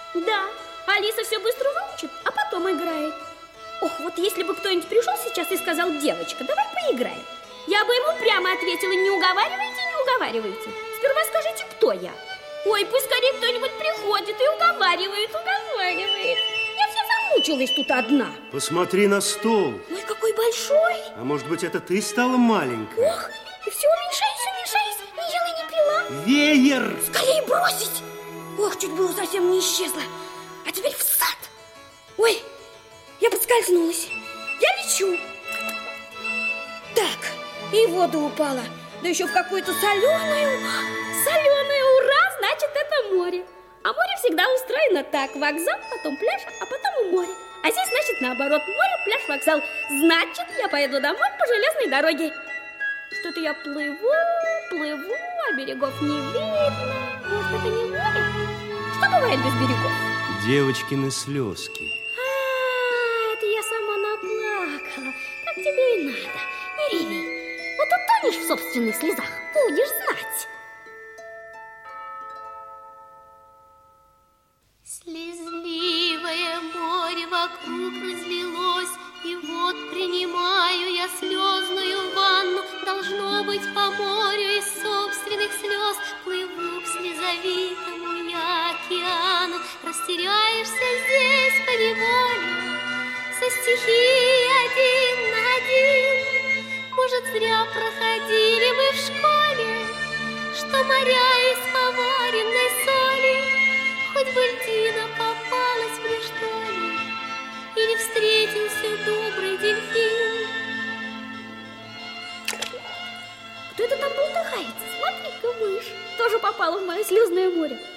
Да, Алиса все быстро выучит, а потом играет. Ох, вот если бы кто-нибудь пришел сейчас и сказал: девочка, давай поиграем, я бы ему прямо ответила: не уговаривайте, не уговаривайте. Сперва скажите, кто я. Ой, пусть скорее кто-нибудь приходит и уговаривает. Я вся замучилась тут одна. Посмотри на стол. Ой, какой большой. А может быть, это ты стала маленькой? Ох, и все уменьшаюсь. Ни ела, ни пила. Веер! Скорее бросить. Ох, чуть было совсем не исчезла. А теперь в сад. Ой, я подскользнулась. Я лечу. Так, и в воду упала. Да еще в какую-то соленую. Ура, значит, это море. А море всегда устроено так: вокзал, потом пляж, а потом и море. А здесь, значит, наоборот: море, пляж, вокзал. Значит, я поеду домой по железной дороге. Что-то я плыву, а берегов не видно. Может, это не море? Что бывает без берегов? Девочкины слезки. А, это я сама наплакала. Так тебе и надо. Не реви. Вот утонешь в собственных слезах, будешь знать. Слезливое море вокруг разлилось, и вот принимаю я слезную ванну. Должно быть, по морю из собственных слез плыву к слезовитому я океану. Растеряешься здесь поневоле со стихией один на один. Может, зря проходили мы в школе, что моря из поваренной соли. Хоть бы льдина попалась мне, что ли, или встретился добрый дельфин. Кто это там болтыхается? Смотри-ка, мышь тоже попала в мое слезное море.